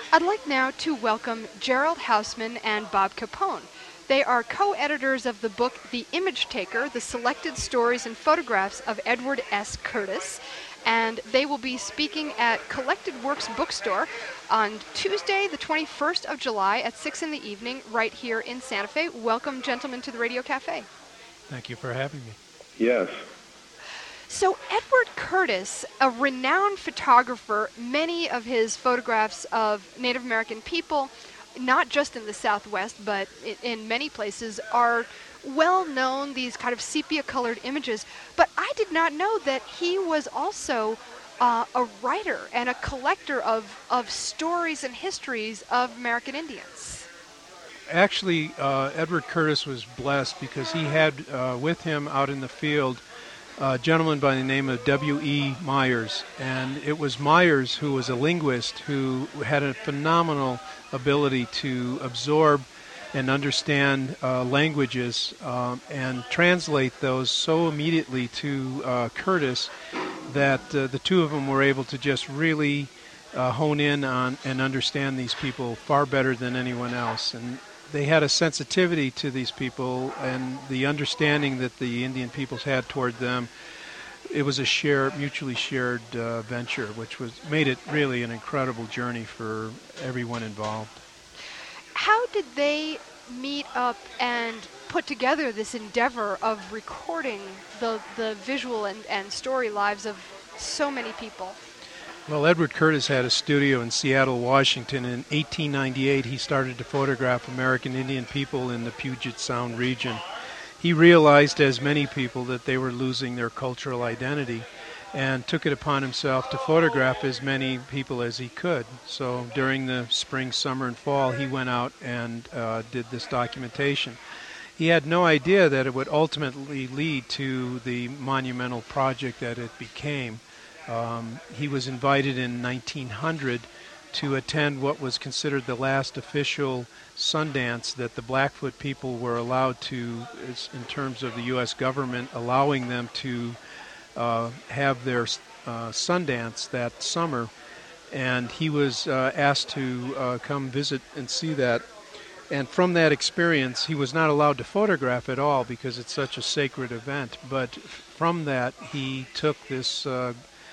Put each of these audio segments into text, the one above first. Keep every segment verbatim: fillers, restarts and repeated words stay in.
I'd like now to welcome Gerald Hausman and Bob Capone. They are co-editors of the book The Image Taker, The Selected Stories and Photographs of Edward S. Curtis, and they will be speaking at Collected Works Bookstore on Tuesday, the twenty-first of July at six in the evening, right here in Santa Fe. Welcome, gentlemen, to the Radio Cafe. Thank you for having me. Yes. So Edward Curtis, a renowned photographer, many of his photographs of Native American people, not just in the Southwest, but in, in many places, are well known, these kind of sepia-colored images. But I did not know that he was also uh, a writer and a collector of, of stories and histories of American Indians. Actually, uh, Edward Curtis was blessed because he had uh, with him out in the field a gentleman by the name of W E Myers, and it was Myers, who was a linguist, who had a phenomenal ability to absorb and understand uh, languages um, and translate those so immediately to uh, Curtis that uh, the two of them were able to just really uh, hone in on and understand these people far better than anyone else. And they had a sensitivity to these people and the understanding that the Indian peoples had toward them. It was a shared, mutually shared uh, venture, which was made it really an incredible journey for everyone involved. How did they meet up and put together this endeavor of recording the the visual and, and story lives of so many people? Well, Edward Curtis had a studio in Seattle, Washington. In eighteen ninety-eight, he started to photograph American Indian people in the Puget Sound region. He realized, as many people, that they were losing their cultural identity and took it upon himself to photograph as many people as he could. So during the spring, summer, and fall, he went out and uh, did this documentation. He had no idea that it would ultimately lead to the monumental project that it became. Um, he was invited in nineteen hundred to attend what was considered the last official Sundance that the Blackfoot people were allowed to, in terms of the U S government, allowing them to uh, have their uh, Sundance that summer. And he was uh, asked to uh, come visit and see that. And from that experience, he was not allowed to photograph at all because it's such a sacred event. But from that, he took this uh,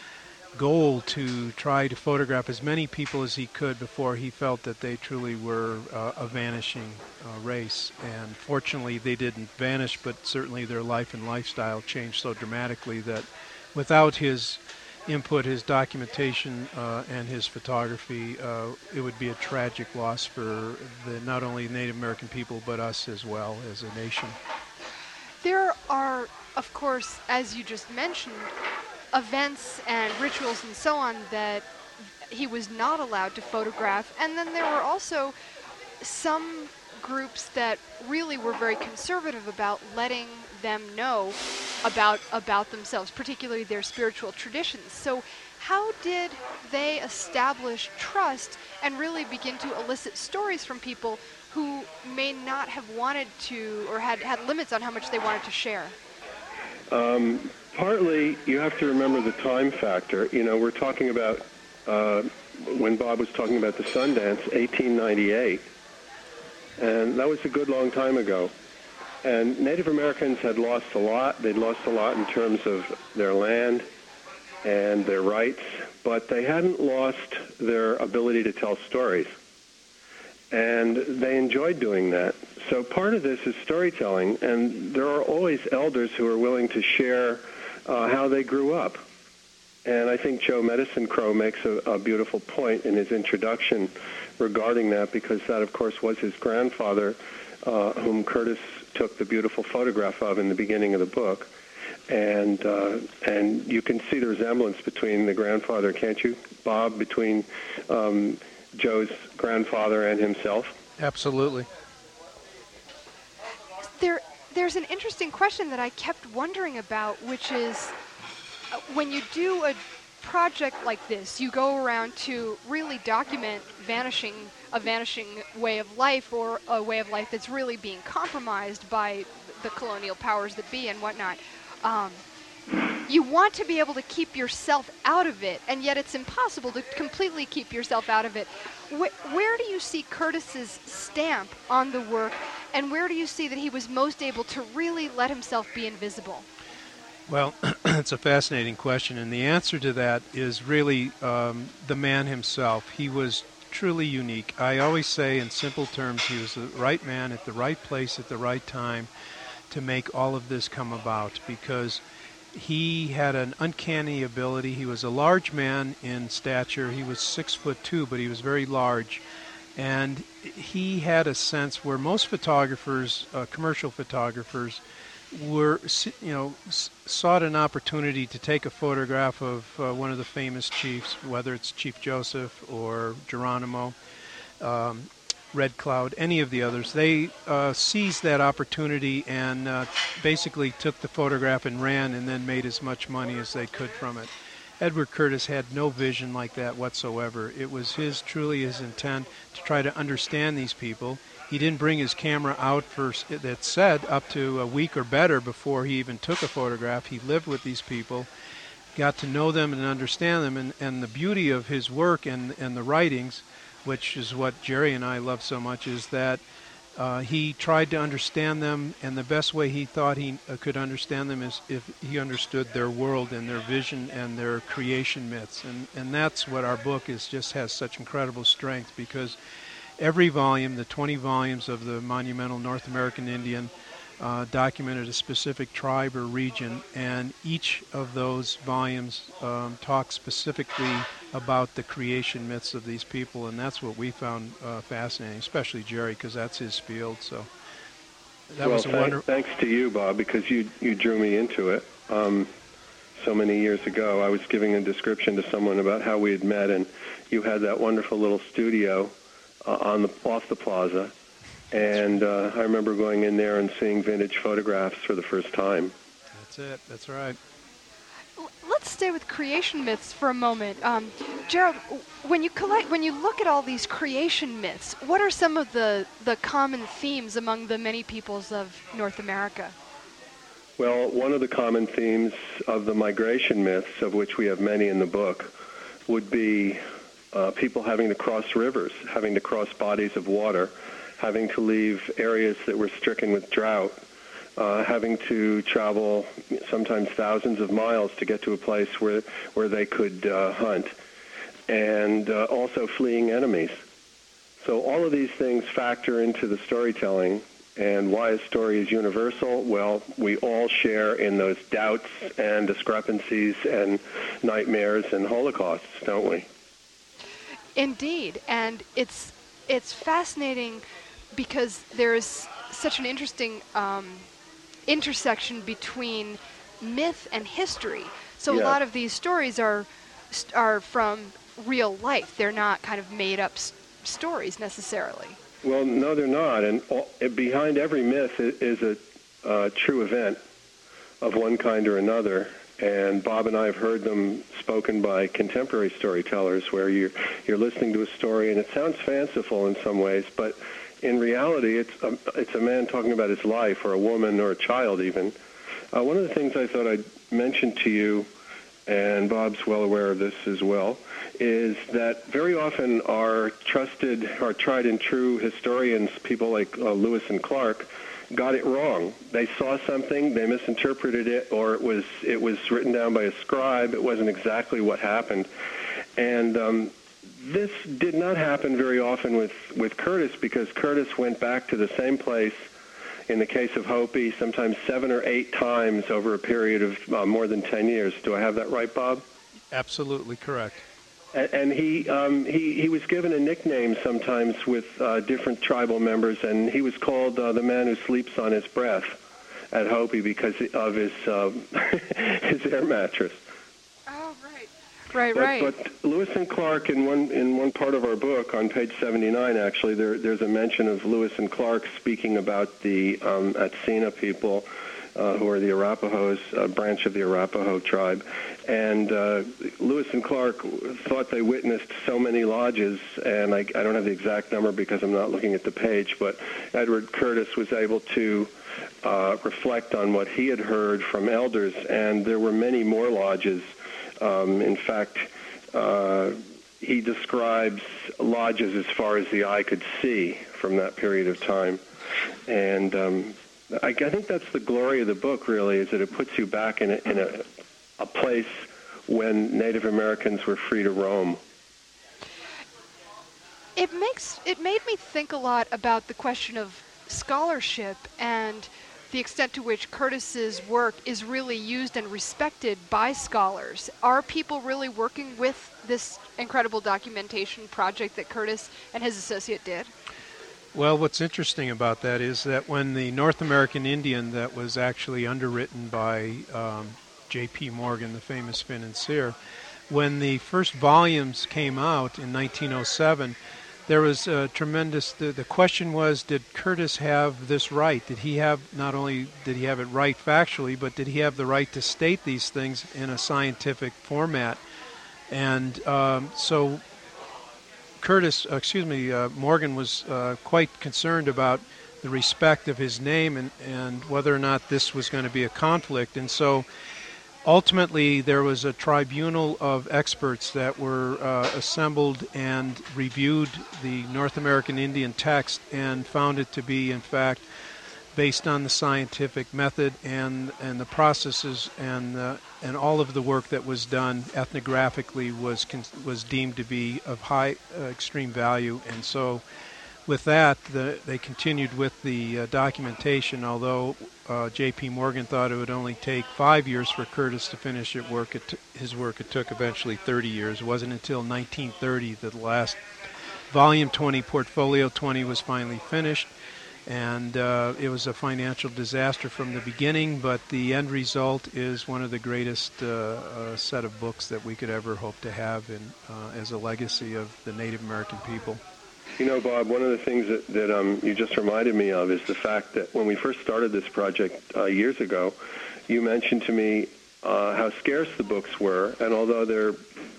goal to try to photograph as many people as he could before he felt that they truly were uh, a vanishing uh, race. And fortunately, they didn't vanish, but certainly their life and lifestyle changed so dramatically that without his input, his documentation, uh, and his photography, uh, it would be a tragic loss for the, not only Native American people, but us as well as a nation. There are, of course, as you just mentioned, events and rituals and so on that he was not allowed to photograph. And then there were also some groups that really were very conservative about letting them know about about themselves, particularly their spiritual traditions. So how did they establish trust and really begin to elicit stories from people who may not have wanted to or had, had limits on how much they wanted to share? Um, partly, you have to remember the time factor. You know, we're talking about, uh, when Bob was talking about the Sundance, eighteen ninety-eight, and that was a good long time ago. And Native Americans had lost a lot. They'd lost a lot in terms of their land and their rights, but they hadn't lost their ability to tell stories. And they enjoyed doing that. So part of this is storytelling, and there are always elders who are willing to share uh, how they grew up. And I think Joe Medicine Crow makes a, a beautiful point in his introduction regarding that, because that, of course, was his grandfather, uh, whom Curtis took the beautiful photograph of in the beginning of the book. And uh, and you can see the resemblance between the grandfather, can't you, Bob, between um, Joe's grandfather and himself? Absolutely. There, there's an interesting question that I kept wondering about, which is uh, when you do a project like this, you go around to really document vanishing a vanishing way of life, or a way of life that's really being compromised by the colonial powers that be and whatnot. Um, you want to be able to keep yourself out of it, and yet it's impossible to completely keep yourself out of it. Wh- where do you see Curtis's stamp on the work, and where do you see that he was most able to really let himself be invisible? Well, it's a fascinating question, and the answer to that is really um, the man himself. He was truly unique. I always say in simple terms, he was the right man at the right place at the right time to make all of this come about, because he had an uncanny ability. He was a large man in stature. He was six foot two, but he was very large. And he had a sense where most photographers, uh, commercial photographers, were, you know, sought an opportunity to take a photograph of uh, one of the famous chiefs, whether it's Chief Joseph or Geronimo, um, Red Cloud, any of the others. They uh, seized that opportunity and uh, basically took the photograph and ran, and then made as much money as they could from it. Edward Curtis had no vision like that whatsoever. It was his, truly his intent to try to understand these people. He didn't bring his camera out for, that said, up to a week or better before he even took a photograph. He lived with these people, got to know them and understand them, and, and the beauty of his work and, and the writings, which is what Jerry and I love so much, is that uh, he tried to understand them, and the best way he thought he uh, could understand them is if he understood their world and their vision and their creation myths. And, and that's what our book is, just has such incredible strength, because every volume, the twenty volumes of the Monumental North American Indian, uh, documented a specific tribe or region, and each of those volumes um, talks specifically about the creation myths of these people, and that's what we found uh, fascinating, especially Jerry, because that's his field. So that well, was a thank, wonderful. Thanks to you, Bob, because you you drew me into it. Um, so many years ago, I was giving a description to someone about how we had met, and you had that wonderful little studio uh, on the off the plaza. And uh, I remember going in there and seeing vintage photographs for the first time. That's it. That's right. Let's stay with creation myths for a moment. Um, Gerald, when you collect, when you look at all these creation myths, what are some of the, the common themes among the many peoples of North America? Well, one of the common themes of the migration myths, of which we have many in the book, would be uh, people having to cross rivers, having to cross bodies of water, having to leave areas that were stricken with drought, uh, having to travel sometimes thousands of miles to get to a place where, where they could uh, hunt, and uh, also fleeing enemies. So all of these things factor into the storytelling. And why a story is universal? Well, we all share in those doubts and discrepancies and nightmares and holocausts, don't we? Indeed, and it's it's fascinating because there is such an interesting um, intersection between myth and history. So Yeah. a lot of these stories are are from real life. They're not kind of made up s- stories necessarily. Well, no, they're not. And all, behind every myth is a uh, true event of one kind or another. And Bob and I have heard them spoken by contemporary storytellers, where you're, you're listening to a story and it sounds fanciful in some ways, but in reality, it's a, it's a man talking about his life, or a woman, or a child even. Uh, one of the things I thought I'd mention to you, and Bob's well aware of this as well, is that very often our trusted, our tried and true historians, people like uh, Lewis and Clark, got it wrong. They saw something, they misinterpreted it, or it was it was written down by a scribe. It wasn't exactly what happened. And um, this did not happen very often with, with Curtis, because Curtis went back to the same place, in the case of Hopi, sometimes seven or eight times over a period of uh, more than ten years. Do I have that right, Bob? Absolutely correct. And, and he, um, he he was given a nickname sometimes with uh, different tribal members, and he was called uh, the man who sleeps on his breath at Hopi because of his uh, his air mattress. Oh, right. Right, But, right. but Lewis and Clark, in one in one part of our book, on page seventy-nine, actually, there, there's a mention of Lewis and Clark speaking about the um, Atsina people uh, who are the Arapahoes, a branch of the Arapaho tribe. And uh, Lewis and Clark thought they witnessed so many lodges, and I, I don't have the exact number because I'm not looking at the page, but Edward Curtis was able to uh, reflect on what he had heard from elders, and there were many more lodges. Um, in fact, uh, he describes lodges as far as the eye could see from that period of time. And um, I, I think that's the glory of the book, really, is that it puts you back in a, in a, a place when Native Americans were free to roam. It makes it made me think a lot about the question of scholarship and the extent to which Curtis's work is really used and respected by scholars. Are people really working with this incredible documentation project that Curtis and his associate did? Well, what's interesting about that is that when the North American Indian that was actually underwritten by um, J P Morgan, the famous financier, when the first volumes came out in nineteen oh seven, there was a tremendous, the, the question was, did Curtis have this right? Did he have, not only did he have it right factually, but did he have the right to state these things in a scientific format? And um, so Curtis, uh, excuse me, uh, Morgan was uh, quite concerned about the respect of his name and, and whether or not this was going to be a conflict. And so ultimately, there was a tribunal of experts that were uh, assembled and reviewed the North American Indian text and found it to be, in fact, based on the scientific method and and the processes and uh, and all of the work that was done ethnographically was con- was deemed to be of high uh, extreme value. And so, with that, the, they continued with the uh, documentation, although uh, J P Morgan thought it would only take five years for Curtis to finish it work. It t- his work. It took eventually thirty years. It wasn't until nineteen thirty that the last Volume twenty, Portfolio twenty, was finally finished. And uh, it was a financial disaster from the beginning, but the end result is one of the greatest uh, uh, set of books that we could ever hope to have in, uh, as a legacy of the Native American people. You know, Bob, one of the things that, that um, you just reminded me of is the fact that when we first started this project uh, years ago, you mentioned to me uh, how scarce the books were, and although they're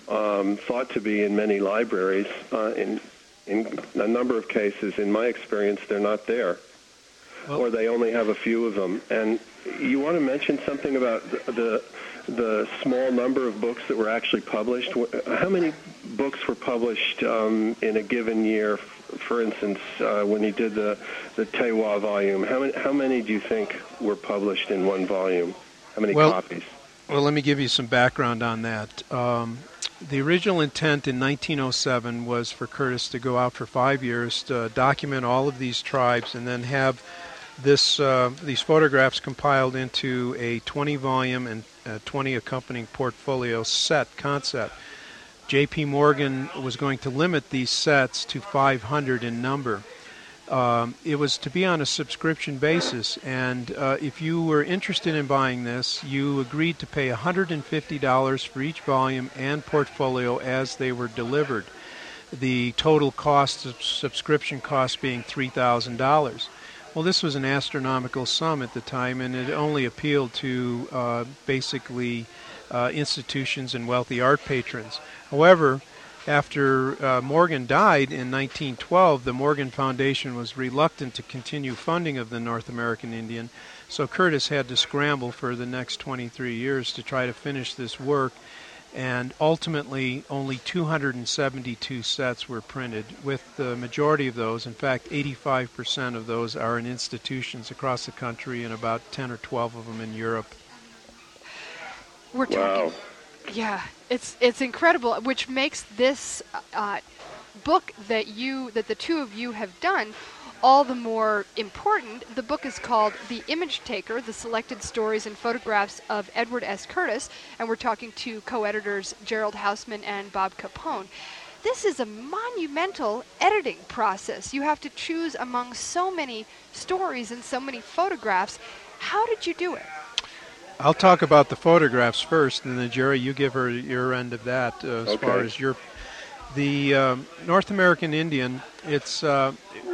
um, thought to be in many libraries, uh, in, in a number of cases, in my experience, they're not there, well, or they only have a few of them. And you want to mention something about the, the the small number of books that were actually published? How many books were published um, in a given year? For instance, uh, when you did the the Tewa volume, how many how many do you think were published in one volume? How many well, copies? Well, let me give you some background on that. Um, the original intent in nineteen oh seven was for Curtis to go out for five years to document all of these tribes and then have this uh, these photographs compiled into a twenty volume and uh, twenty accompanying portfolio set concept. J P Morgan was going to limit these sets to five hundred in number. Um, it was to be on a subscription basis, and uh, if you were interested in buying this, you agreed to pay one hundred fifty dollars for each volume and portfolio as they were delivered. The total cost of subscription cost being three thousand dollars. Well, this was an astronomical sum at the time, and it only appealed to uh, basically uh, institutions and wealthy art patrons. However, after uh, Morgan died in nineteen twelve, the Morgan Foundation was reluctant to continue funding of the North American Indian, so Curtis had to scramble for the next twenty-three years to try to finish this work, and ultimately only two hundred seventy-two sets were printed, with the majority of those, in fact eighty-five percent of those, are in institutions across the country and about ten or twelve of them in Europe. We're talking... Wow. Yeah, it's it's incredible, which makes this uh, book that you that the two of you have done all the more important. The book is called The Image Taker: The Selected Stories and Photographs of Edward S. Curtis, and we're talking to co-editors Gerald Hausman and Bob Capone. This is a monumental editing process. You have to choose among so many stories and so many photographs. How did you do it? I'll talk about the photographs first, and then Jerry, you give her your end of that uh, as okay. far as your the um, North American Indian. It's uh,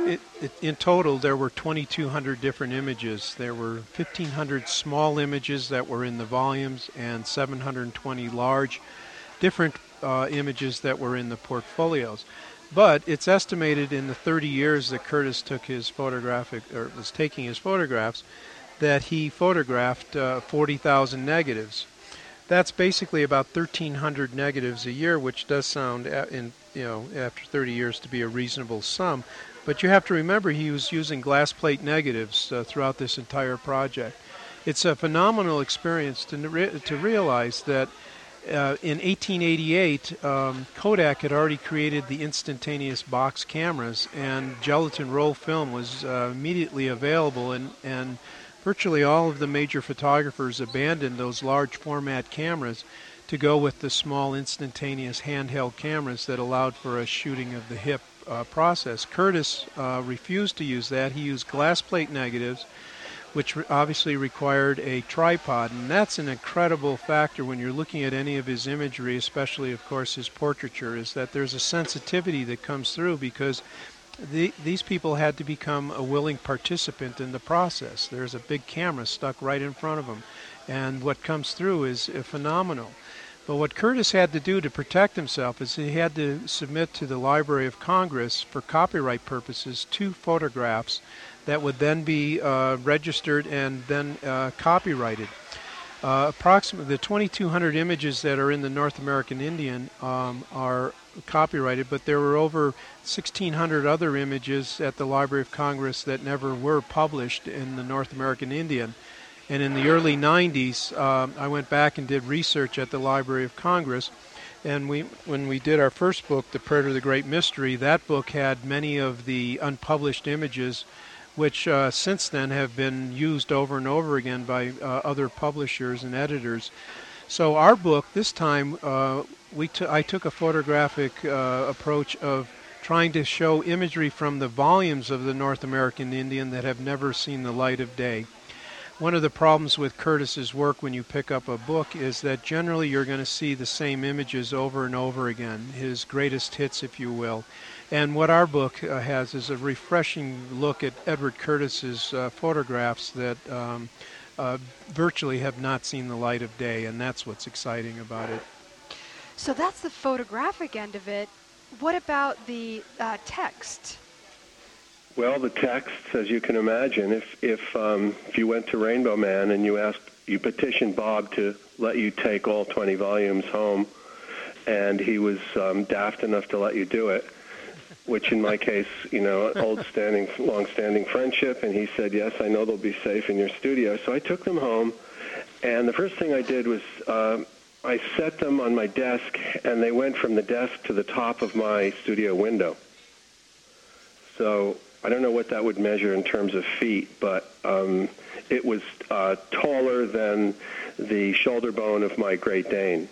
It, it, in total, there were twenty-two hundred different images. There were fifteen hundred small images that were in the volumes and seven hundred twenty large different uh, images that were in the portfolios. But it's estimated in the thirty years that Curtis took his photographic, or was taking his photographs, that he photographed uh, forty thousand negatives. That's basically about thirteen hundred negatives a year, which does sound, in you know, after thirty years, to be a reasonable sum. But you have to remember he was using glass plate negatives uh, throughout this entire project. It's a phenomenal experience to re- to realize that uh, in eighteen eighty-eight, um, Kodak had already created the instantaneous box cameras, and gelatin roll film was uh, immediately available, and, and virtually all of the major photographers abandoned those large format cameras to go with the small instantaneous handheld cameras that allowed for a shooting of the hip uh, process. Curtis uh, refused to use that. He used glass plate negatives, which re- obviously required a tripod, and that's an incredible factor when you're looking at any of his imagery, especially, of course, his portraiture, is that there's a sensitivity that comes through because The, these people had to become a willing participant in the process. There's a big camera stuck right in front of them, and what comes through is uh, phenomenal. But what Curtis had to do to protect himself is he had to submit to the Library of Congress for copyright purposes two photographs that would then be uh, registered and then uh, copyrighted. Uh, approximately the twenty-two hundred images that are in the North American Indian um, are copyrighted, but there were over sixteen hundred other images at the Library of Congress that never were published in the North American Indian. And in the early nineties, um, I went back and did research at the Library of Congress, and we, when we did our first book, The Predator, the Great Mystery, that book had many of the unpublished images which uh, since then have been used over and over again by uh, other publishers and editors. So our book, this time, uh, we t- I took a photographic uh, approach of trying to show imagery from the volumes of the North American Indian that have never seen the light of day. One of the problems with Curtis's work when you pick up a book is that generally you're going to see the same images over and over again, his greatest hits, if you will. And what our book uh, has is a refreshing look at Edward Curtis's uh, photographs that um, uh, virtually have not seen the light of day, and that's what's exciting about it. So that's the photographic end of it. What about the uh, text? Well, the texts, as you can imagine, if if um, if you went to Rainbow Man and you asked, you petitioned Bob to let you take all twenty volumes home, and he was um, daft enough to let you do it, which in my case, you know, old-standing, long-standing friendship, and he said, yes, I know they'll be safe in your studio. So I took them home, and the first thing I did was uh, I set them on my desk, and they went from the desk to the top of my studio window. So I don't know what that would measure in terms of feet, but um, it was uh, taller than the shoulder bone of my Great Dane.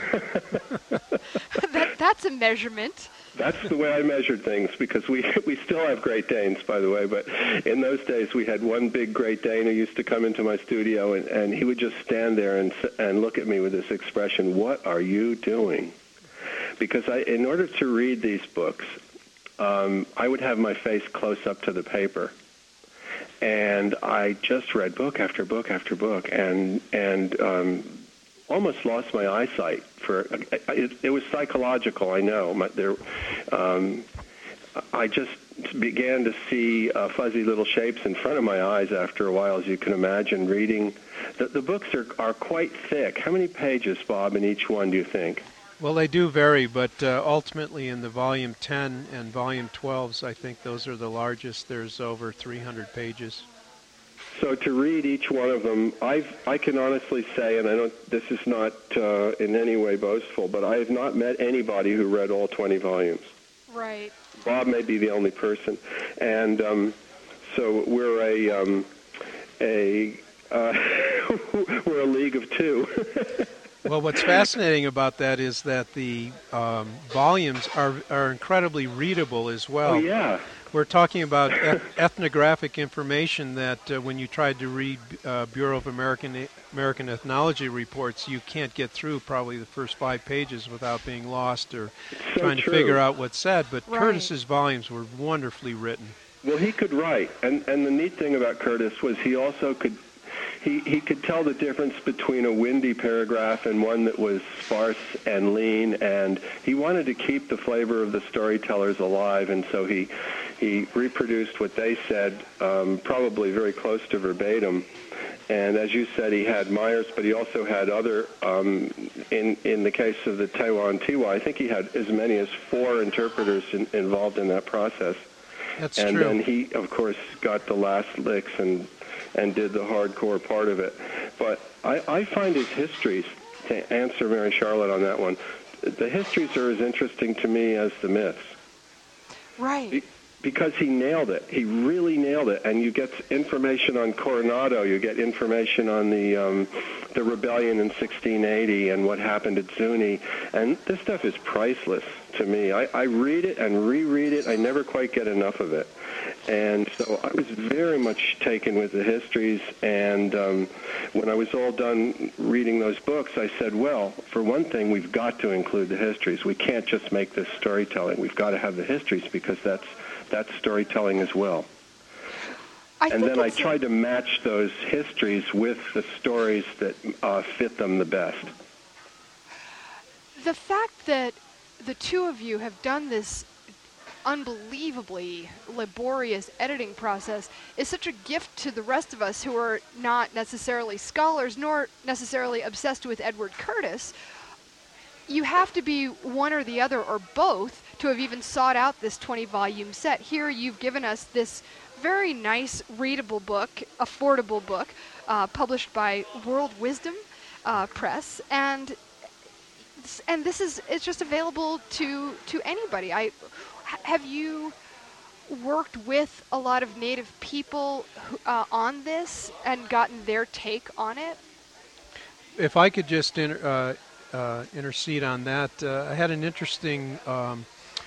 that, that's a measurement. That's the way I measured things, because we we still have Great Danes, by the way, but in those days we had one big Great Dane who used to come into my studio, and, and he would just stand there and and look at me with this expression, what are you doing? Because I, in order to read these books, um, I would have my face close up to the paper, and I just read book after book after book, and and um, almost lost my eyesight. For it, it was psychological, I know. My, there, um, I just began to see uh, fuzzy little shapes in front of my eyes after a while, as you can imagine. Reading the, the books are are quite thick. How many pages, Bob, in each one do you think? Well, they do vary, but uh, ultimately in the volume ten and volume twelves, I think those are the largest. There's over three hundred pages. So to read each one of them, I've, I can honestly say, and I don't, this is not uh, in any way boastful, but I have not met anybody who read all twenty volumes. Right. Bob may be the only person, and um, so we're a um, a uh, we're a league of two. Well, what's fascinating about that is that the um, volumes are are incredibly readable as well. Oh yeah. We're talking about eth- ethnographic information that uh, when you tried to read uh, Bureau of American American Ethnology reports, you can't get through probably the first five pages without being lost or so trying true. to figure out what's said. But Right. Curtis's volumes were wonderfully written. Well, he could write, and and the neat thing about Curtis was he also could he he could tell the difference between a windy paragraph and one that was sparse and lean, and he wanted to keep the flavor of the storytellers alive, and so he he reproduced what they said, um, probably very close to verbatim. And as you said, he had Myers, but he also had other, um, in in the case of the Tewa Tiwa, I think he had as many as four interpreters in, involved in that process. That's and true. then he, of course, got the last licks and and did the hardcore part of it. But I, I find his histories, to answer Mary Charlotte on that one, the histories are as interesting to me as the myths. Right. Be- Because he nailed it. He really nailed it. And you get information on Coronado. You get information on the um, the rebellion in sixteen eighty and what happened at Zuni. And this stuff is priceless to me. I, I read it and reread it. I never quite get enough of it. And so I was very much taken with the histories. And um, when I was all done reading those books, I said, well, for one thing, we've got to include the histories. We can't just make this storytelling. We've got to have the histories because that's That's storytelling as well. I and think then I it's a- tried to match those histories with the stories that uh, fit them the best. The fact that the two of you have done this unbelievably laborious editing process is such a gift to the rest of us who are not necessarily scholars nor necessarily obsessed with Edward Curtis. You have to be one or the other or both to have even sought out this twenty-volume set. Here you've given us this very nice, readable book, affordable book, uh, published by World Wisdom uh, Press, and and this is it's just available to to anybody. I have you worked with a lot of Native people who, uh, on this and gotten their take on it? If I could just inter, uh, uh, intercede on that, uh, I had an interesting, um,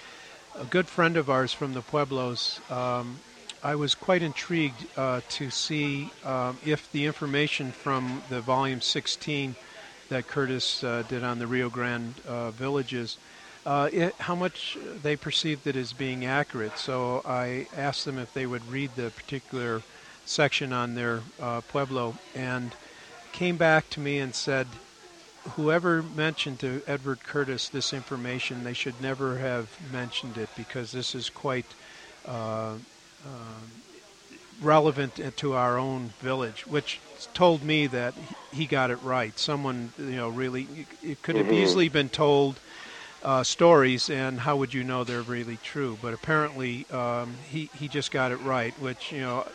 a good friend of ours from the Pueblos. Um, I was quite intrigued uh, to see um, if the information from the volume sixteen that Curtis uh, did on the Rio Grande uh, villages, uh, it, how much they perceived it as being accurate. So I asked them if they would read the particular section on their uh, Pueblo, and came back to me and said, whoever mentioned to Edward Curtis this information, they should never have mentioned it because this is quite uh, uh, relevant to our own village, which told me that he got it right. Someone, you know, really, it could have Mm-hmm. easily been told uh, stories, and how would you know they're really true? But apparently, um, he he just got it right, which, you know,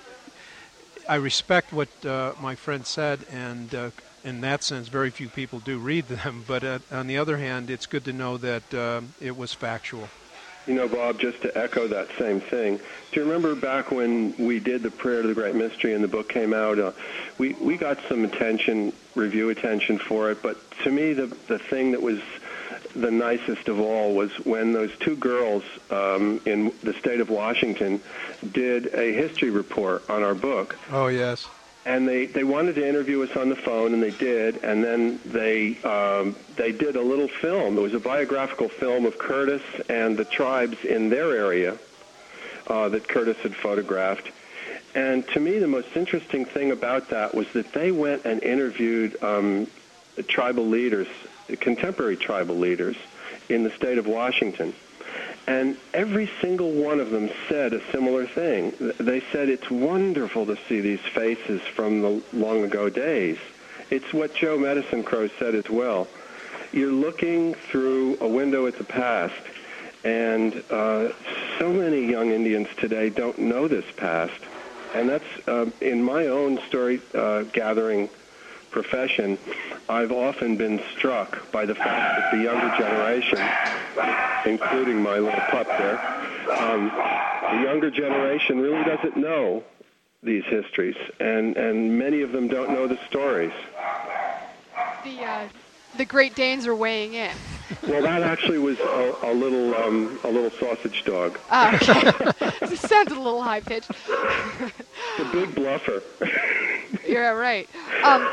I respect what uh, my friend said, and uh, in that sense, very few people do read them. But uh, on the other hand, it's good to know that uh, it was factual. You know, Bob, just to echo that same thing, do you remember back when we did the Prayer to the Great Mystery and the book came out, uh, we, we got some attention, review attention for it, but to me the, the thing that was the nicest of all was when those two girls um, in the state of Washington did a history report on our book. Oh, yes. And they, they wanted to interview us on the phone, and they did. And then they um, they did a little film. It was a biographical film of Curtis and the tribes in their area uh, that Curtis had photographed. And to me, the most interesting thing about that was that they went and interviewed um, tribal leaders, contemporary tribal leaders in the state of Washington. And every single one of them said a similar thing. They said, it's wonderful to see these faces from the long ago days. It's what Joe Medicine Crow said as well. You're looking through a window at the past, and uh, so many young Indians today don't know this past. And that's, uh, in my own story uh, gathering profession, I've often been struck by the fact that the younger generation, including my little pup there, um, the younger generation really doesn't know these histories, and, and many of them don't know the stories. The uh, the Great Danes are weighing in. Well, that actually was a, a little um, a little sausage dog. Ah, okay. It sounded a little high pitched. The big bluffer. You're right. Um,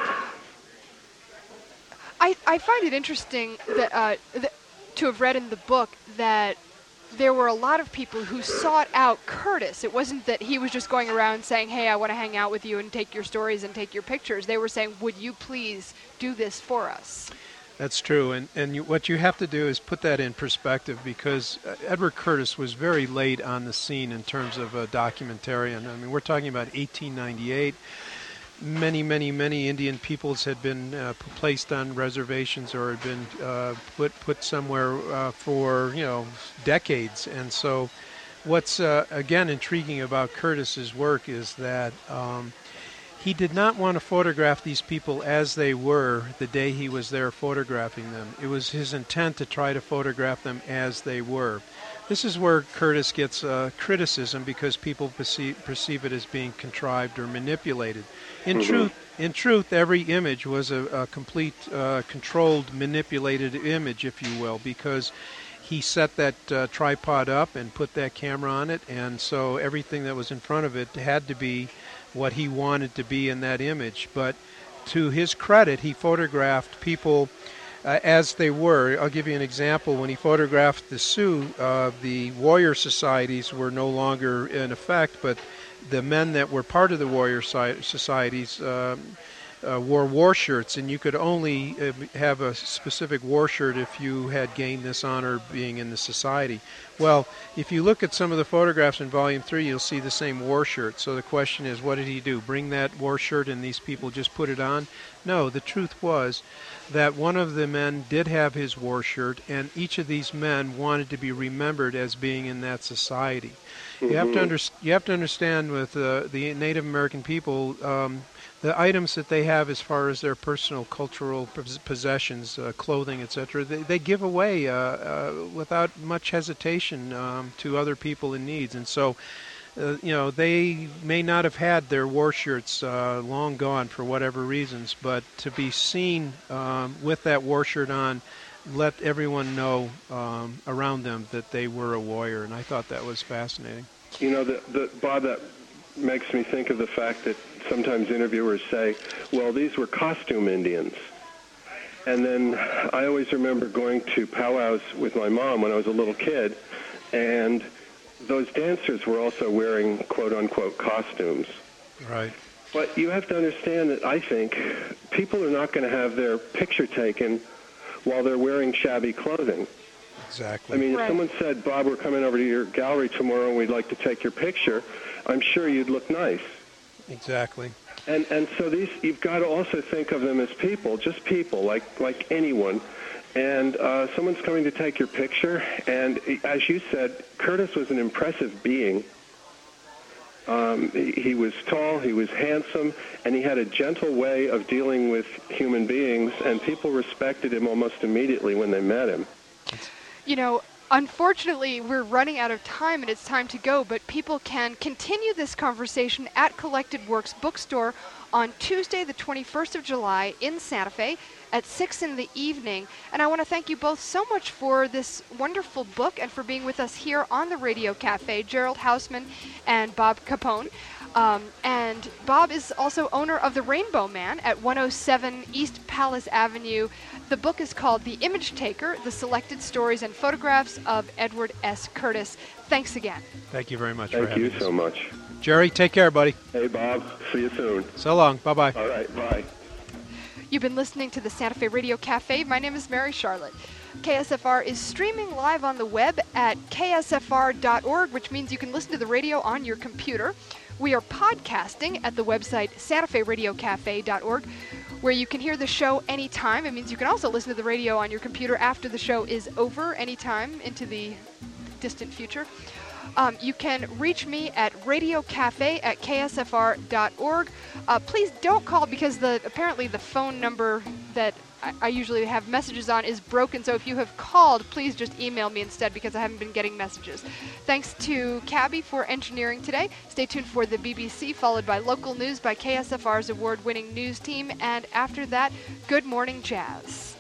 I I find it interesting that, uh, that to have read in the book that there were a lot of people who sought out Curtis. It wasn't that he was just going around saying, hey, I want to hang out with you and take your stories and take your pictures. They were saying, would you please do this for us? That's true, and and you, what you have to do is put that in perspective, because uh, Edward Curtis was very late on the scene in terms of a documentarian. I mean, we're talking about eighteen ninety-eight. Many, many, many Indian peoples had been uh, placed on reservations or had been uh, put put somewhere uh, for you know decades, and so what's uh, again intriguing about Curtis's work is that. Um, He did not want to photograph these people as they were the day he was there photographing them. It was his intent to try to photograph them as they were. This is where Curtis gets uh, criticism, because people perceive, perceive it as being contrived or manipulated. In Mm-hmm. truth, in truth, every image was a, a complete, uh, controlled, manipulated image, if you will, because he set that uh, tripod up and put that camera on it, and so everything that was in front of it had to be what he wanted to be in that image. But to his credit, he photographed people uh, as they were. I'll give you an example. When he photographed the Sioux, uh, the warrior societies were no longer in effect, but the men that were part of the warrior si- societies um, uh, wore war shirts, and you could only uh, have a specific war shirt if you had gained this honor being in the society. Well, if you look at some of the photographs in Volume three, you'll see the same war shirt. So the question is, what did he do? Bring that war shirt and these people just put it on? No, the truth was that one of the men did have his war shirt, and each of these men wanted to be remembered as being in that society. Mm-hmm. You have to under, you have to understand with uh, the Native American people, um, the items that they have as far as their personal cultural possessions, uh, clothing, et cetera, they, they give away uh, uh, without much hesitation um, to other people in needs. And so, uh, you know, they may not have had their war shirts uh, long gone for whatever reasons, but to be seen um, with that war shirt on let everyone know um, around them that they were a warrior, and I thought that was fascinating. You know, the, the, Bob, that makes me think of the fact that sometimes interviewers say, well, these were costume Indians. And then I always remember going to powwows with my mom when I was a little kid, and those dancers were also wearing quote-unquote costumes. Right. But you have to understand that I think people are not going to have their picture taken while they're wearing shabby clothing. Exactly. I mean, right. If someone said, Bob, we're coming over to your gallery tomorrow and we'd like to take your picture, I'm sure you'd look nice. Exactly. And and so these, you've got to also think of them as people, just people, like like anyone. And uh, someone's coming to take your picture, and as you said, Curtis was an impressive being. Um, he, he was tall, he was handsome, and he had a gentle way of dealing with human beings, and people respected him almost immediately when they met him. You know, unfortunately, we're running out of time and it's time to go, but people can continue this conversation at Collected Works Bookstore on Tuesday, the twenty-first of July in Santa Fe at six in the evening. And I want to thank you both so much for this wonderful book and for being with us here on the Radio Cafe, Gerald Hausman and Bob Capone. Um, and Bob is also owner of the Rainbow Man at one oh seven East Palace Avenue. The book is called The Image Taker, The Selected Stories and Photographs of Edward S. Curtis. Thanks again. Thank you very much for Thank having you us. so much. Jerry, take care, buddy. Hey, Bob. See you soon. So long. Bye-bye. All right. Bye. You've been listening to the Santa Fe Radio Cafe. My name is Mary Charlotte. K S F R is streaming live on the web at K S F R dot org, which means you can listen to the radio on your computer. We are podcasting at the website Santa Fe Radio Cafe dot org, where you can hear the show anytime. It means you can also listen to the radio on your computer after the show is over, anytime into the distant future. Um, you can reach me at radiocafe at K S F R dot org. Uh, please don't call because the apparently the phone number that I, I usually have messages on is broken. So if you have called, please just email me instead because I haven't been getting messages. Thanks to Cabby for engineering today. Stay tuned for the B B C, followed by local news by K S F R's award-winning news team. And after that, Good Morning Jazz.